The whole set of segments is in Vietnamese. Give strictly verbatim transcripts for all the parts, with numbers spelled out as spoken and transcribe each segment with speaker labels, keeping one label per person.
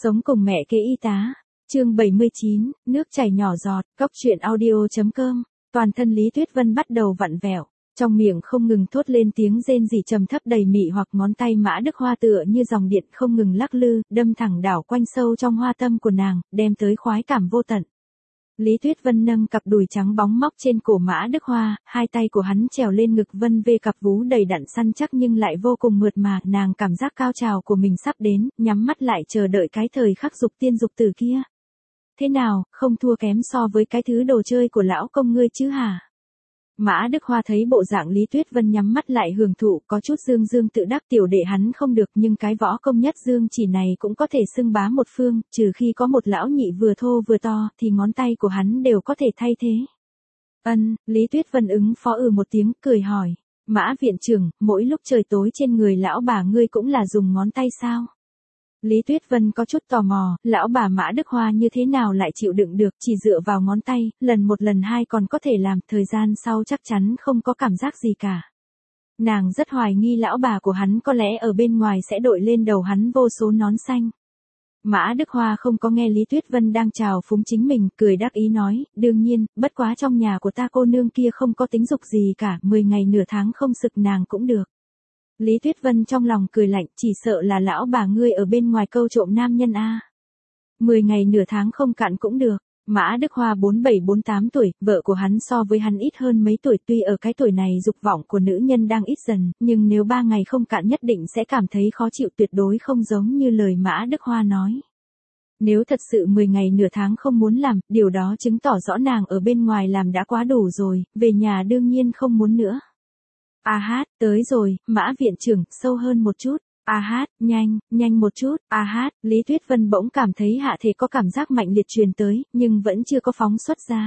Speaker 1: Sống cùng mẹ kế y tá. Chương bảy mươi chín, nước chảy nhỏ giọt, cóc truyện audio.com. Toàn thân Lý Tuyết Vân bắt đầu vặn vẹo, trong miệng không ngừng thốt lên tiếng rên rỉ trầm thấp đầy mị hoặc, ngón tay Mã Đức Hoa tựa như dòng điện không ngừng lắc lư, đâm thẳng đảo quanh sâu trong hoa tâm của nàng, đem tới khoái cảm vô tận. Lý Tuyết Vân nâng cặp đùi trắng bóng móc trên cổ Mã Đức Hoa, hai tay của hắn trèo lên ngực vân vê cặp vú đầy đặn săn chắc nhưng lại vô cùng mượt mà, nàng cảm giác cao trào của mình sắp đến, nhắm mắt lại chờ đợi cái thời khắc dục tiên dục tử kia. Thế nào, không thua kém so với cái thứ đồ chơi của lão công ngươi chứ hả? Mã Đức Hoa thấy bộ dạng Lý Tuyết Vân nhắm mắt lại hưởng thụ, có chút dương dương tự đắc, tiểu đệ hắn không được, nhưng cái võ công nhất dương chỉ này cũng có thể xưng bá một phương, trừ khi có một lão nhị vừa thô vừa to, thì ngón tay của hắn đều có thể thay thế. Ân, Lý Tuyết Vân ứng phó ừ một tiếng, cười hỏi, Mã viện trưởng, mỗi lúc trời tối trên người lão bà ngươi cũng là dùng ngón tay sao? Lý Tuyết Vân có chút tò mò, lão bà Mã Đức Hoa như thế nào lại chịu đựng được, chỉ dựa vào ngón tay, lần một lần hai còn có thể làm, thời gian sau chắc chắn không có cảm giác gì cả. Nàng rất hoài nghi lão bà của hắn có lẽ ở bên ngoài sẽ đội lên đầu hắn vô số nón xanh. Mã Đức Hoa không có nghe Lý Tuyết Vân đang chào phúng chính mình, cười đắc ý nói, đương nhiên, bất quá trong nhà của ta cô nương kia không có tính dục gì cả, mười ngày nửa tháng không sực nàng cũng được. Lý Tuyết Vân trong lòng cười lạnh, chỉ sợ là lão bà ngươi ở bên ngoài câu trộm nam nhân a. Mười ngày nửa tháng không cạn cũng được. Mã Đức Hoa bốn bảy bốn tám tuổi, vợ của hắn so với hắn ít hơn mấy tuổi, tuy ở cái tuổi này dục vọng của nữ nhân đang ít dần, nhưng nếu ba ngày không cạn nhất định sẽ cảm thấy khó chịu, tuyệt đối không giống như lời Mã Đức Hoa nói. Nếu thật sự mười ngày nửa tháng không muốn làm, điều đó chứng tỏ rõ nàng ở bên ngoài làm đã quá đủ rồi, về nhà đương nhiên không muốn nữa. A hát, tới rồi, Mã viện trưởng, sâu hơn một chút. A hát, nhanh, nhanh một chút. A hát, Lý Tuyết Vân bỗng cảm thấy hạ thể có cảm giác mạnh liệt truyền tới, nhưng vẫn chưa có phóng xuất ra.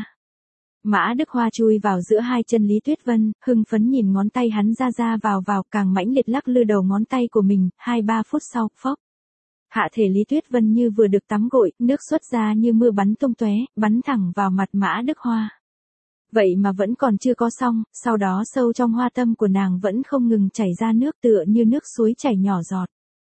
Speaker 1: Mã Đức Hoa chui vào giữa hai chân Lý Tuyết Vân, hưng phấn nhìn ngón tay hắn ra ra vào vào, càng mãnh liệt lắc lư đầu ngón tay của mình, hai ba phút sau, phốc. Hạ thể Lý Tuyết Vân như vừa được tắm gội, nước xuất ra như mưa bắn tung tóe, bắn thẳng vào mặt Mã Đức Hoa. Vậy mà vẫn còn chưa có xong, sau đó sâu trong hoa tâm của nàng vẫn không ngừng chảy ra nước tựa như nước suối chảy nhỏ giọt.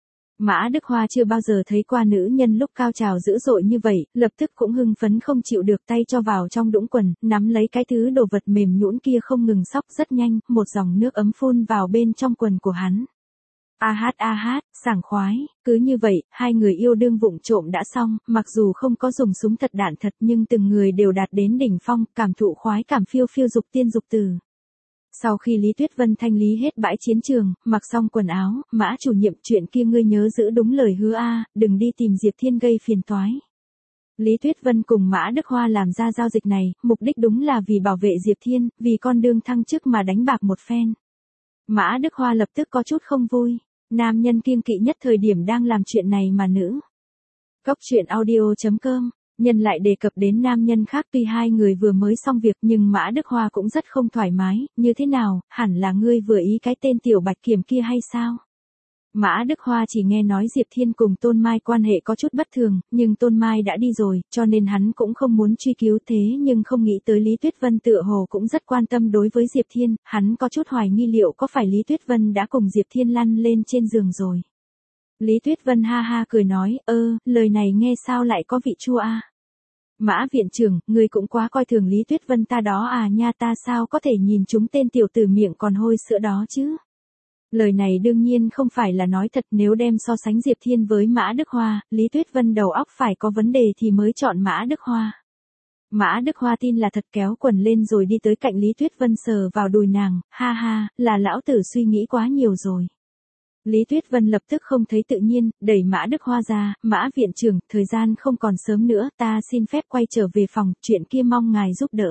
Speaker 1: Mã Đức Hoa chưa bao giờ thấy qua nữ nhân lúc cao trào dữ dội như vậy, lập tức cũng hưng phấn không chịu được, tay cho vào trong đũng quần, nắm lấy cái thứ đồ vật mềm nhũn kia không ngừng xóc, rất nhanh, một dòng nước ấm phun vào bên trong quần của hắn. A hát a hát, sảng khoái, cứ như vậy, hai người yêu đương vụng trộm đã xong, mặc dù không có dùng súng thật đạn thật nhưng từng người đều đạt đến đỉnh phong, cảm thụ khoái cảm phiêu phiêu dục tiên dục tử. Sau khi Lý Tuyết Vân thanh lý hết bãi chiến trường, mặc xong quần áo, Mã chủ nhiệm, chuyện kia ngươi nhớ giữ đúng lời hứa a, đừng đi tìm Diệp Thiên gây phiền toái. Lý Tuyết Vân cùng Mã Đức Hoa làm ra giao dịch này, mục đích đúng là vì bảo vệ Diệp Thiên, vì con đường thăng chức mà đánh bạc một phen. Mã Đức Hoa lập tức có chút không vui. Nam nhân kiêng kỵ nhất thời điểm đang làm chuyện này mà nữ. Cóc truyện audio.com. Nhân lại đề cập đến nam nhân khác, tuy hai người vừa mới xong việc nhưng Mã Đức Hoa cũng rất không thoải mái, như thế nào, hẳn là ngươi vừa ý cái tên tiểu bạch kiểm kia hay sao? Mã Đức Hoa chỉ nghe nói Diệp Thiên cùng Tôn Mai quan hệ có chút bất thường, nhưng Tôn Mai đã đi rồi, cho nên hắn cũng không muốn truy cứu, thế nhưng không nghĩ tới Lý Tuyết Vân tựa hồ cũng rất quan tâm đối với Diệp Thiên, hắn có chút hoài nghi liệu có phải Lý Tuyết Vân đã cùng Diệp Thiên lăn lên trên giường rồi. Lý Tuyết Vân ha ha cười nói, ơ, lời này nghe sao lại có vị chua a. Mã viện trưởng, ngươi cũng quá coi thường Lý Tuyết Vân ta đó à nha, ta sao có thể nhìn chúng tên tiểu tử miệng còn hôi sữa đó chứ. Lời này đương nhiên không phải là nói thật, nếu đem so sánh Diệp Thiên với Mã Đức Hoa, Lý Tuyết Vân đầu óc phải có vấn đề thì mới chọn Mã Đức Hoa. Mã Đức Hoa tin là thật, kéo quần lên rồi đi tới cạnh Lý Tuyết Vân sờ vào đùi nàng, ha ha, là lão tử suy nghĩ quá nhiều rồi. Lý Tuyết Vân lập tức không thấy tự nhiên, đẩy Mã Đức Hoa ra, Mã viện trưởng, thời gian không còn sớm nữa, ta xin phép quay trở về phòng, chuyện kia mong ngài giúp đỡ.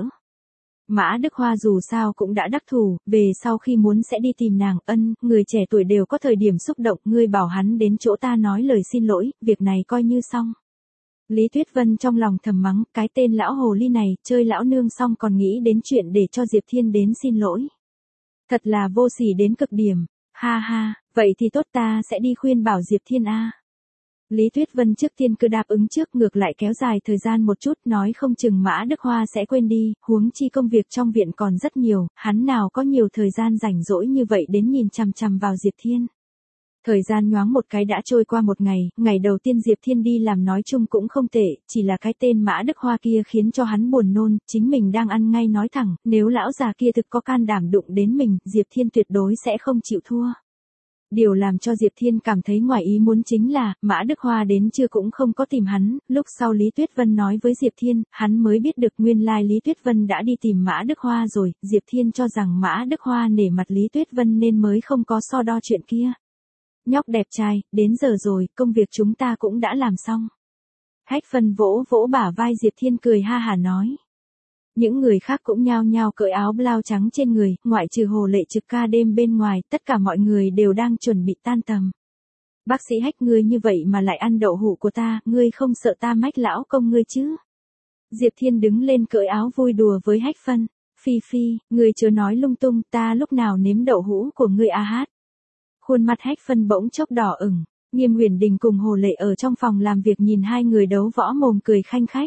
Speaker 1: Mã Đức Hoa dù sao cũng đã đắc thủ, về sau khi muốn sẽ đi tìm nàng, ân, người trẻ tuổi đều có thời điểm xúc động, ngươi bảo hắn đến chỗ ta nói lời xin lỗi, việc này coi như xong. Lý Tuyết Vân trong lòng thầm mắng, cái tên lão hồ ly này, chơi lão nương xong còn nghĩ đến chuyện để cho Diệp Thiên đến xin lỗi. Thật là vô sỉ đến cực điểm, ha ha, vậy thì tốt, ta sẽ đi khuyên bảo Diệp Thiên a. Lý Tuyết Vân trước tiên cứ đáp ứng trước, ngược lại kéo dài thời gian một chút, nói không chừng Mã Đức Hoa sẽ quên đi, huống chi công việc trong viện còn rất nhiều, hắn nào có nhiều thời gian rảnh rỗi như vậy đến nhìn chằm chằm vào Diệp Thiên. Thời gian nhoáng một cái đã trôi qua một ngày, ngày đầu tiên Diệp Thiên đi làm nói chung cũng không tệ, chỉ là cái tên Mã Đức Hoa kia khiến cho hắn buồn nôn, chính mình đang ăn ngay nói thẳng, nếu lão già kia thực có can đảm đụng đến mình, Diệp Thiên tuyệt đối sẽ không chịu thua. Điều làm cho Diệp Thiên cảm thấy ngoài ý muốn chính là, Mã Đức Hoa đến chưa cũng không có tìm hắn, lúc sau Lý Tuyết Vân nói với Diệp Thiên, hắn mới biết được nguyên lai Lý Tuyết Vân đã đi tìm Mã Đức Hoa rồi, Diệp Thiên cho rằng Mã Đức Hoa nể mặt Lý Tuyết Vân nên mới không có so đo chuyện kia. Nhóc đẹp trai, đến giờ rồi, công việc chúng ta cũng đã làm xong. Hách Phân vỗ vỗ bả vai Diệp Thiên cười ha hả nói. Những người khác cũng nhao nhao cởi áo blau trắng trên người, ngoại trừ Hồ Lệ trực ca đêm bên ngoài, tất cả mọi người đều đang chuẩn bị tan tầm. Bác sĩ Hách, ngươi như vậy mà lại ăn đậu hũ của ta, ngươi không sợ ta mách lão công ngươi chứ? Diệp Thiên đứng lên cởi áo vui đùa với Hách Phân. Phi Phi, ngươi chớ nói lung tung, ta lúc nào nếm đậu hũ của ngươi a hát. Khuôn mặt Hách Phân bỗng chốc đỏ ửng, Nghiêm Uyển Đình cùng Hồ Lệ ở trong phòng làm việc nhìn hai người đấu võ mồm cười khanh khách.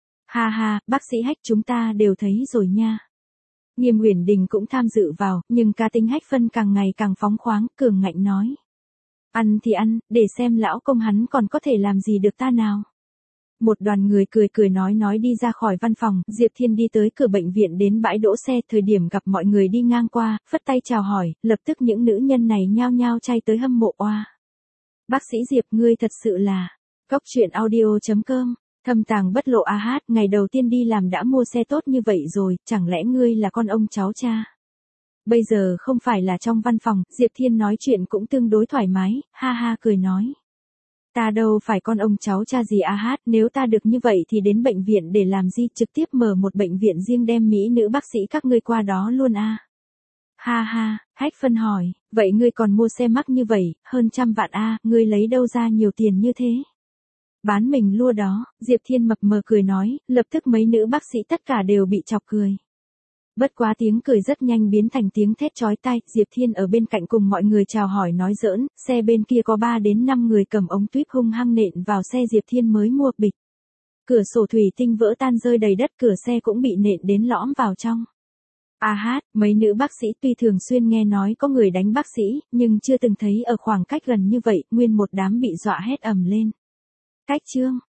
Speaker 1: Ha ha, bác sĩ Hách chúng ta đều thấy rồi nha. Nghiêm Uyển Đình cũng tham dự vào, nhưng cá tính Hách Phân càng ngày càng phóng khoáng, cường ngạnh nói. Ăn thì ăn, để xem lão công hắn còn có thể làm gì được ta nào. Một đoàn người cười cười nói nói đi ra khỏi văn phòng, Diệp Thiên đi tới cửa bệnh viện đến bãi đỗ xe, thời điểm gặp mọi người đi ngang qua, phất tay chào hỏi, lập tức những nữ nhân này nhao nhao chay tới hâm mộ oa. Bác sĩ Diệp, ngươi thật sự là, Cóc Truyện Audio chấm com, thâm tàng bất lộ a hát, ngày đầu tiên đi làm đã mua xe tốt như vậy rồi, chẳng lẽ ngươi là con ông cháu cha? Bây giờ không phải là trong văn phòng, Diệp Thiên nói chuyện cũng tương đối thoải mái, ha ha cười nói. Ta đâu phải con ông cháu cha gì a hát, nếu ta được như vậy thì đến bệnh viện để làm gì, trực tiếp mở một bệnh viện riêng đem mỹ nữ bác sĩ các ngươi qua đó luôn a. Ha ha, Hách Phân hỏi, vậy ngươi còn mua xe mắc như vậy, hơn trăm vạn a, ngươi lấy đâu ra nhiều tiền như thế? Bán mình lua đó, Diệp Thiên mập mờ cười nói, lập tức mấy nữ bác sĩ tất cả đều bị chọc cười. Bất quá tiếng cười rất nhanh biến thành tiếng thét chói tai, Diệp Thiên ở bên cạnh cùng mọi người chào hỏi nói giỡn, xe bên kia có ba đến năm người cầm ống tuyếp hung hăng nện vào xe Diệp Thiên mới mua bịch. Cửa sổ thủy tinh vỡ tan rơi đầy đất, cửa xe cũng bị nện đến lõm vào trong. A hát, mấy nữ bác sĩ tuy thường xuyên nghe nói có người đánh bác sĩ, nhưng chưa từng thấy ở khoảng cách gần như vậy, nguyên một đám bị dọa hét ầm lên. Cách chương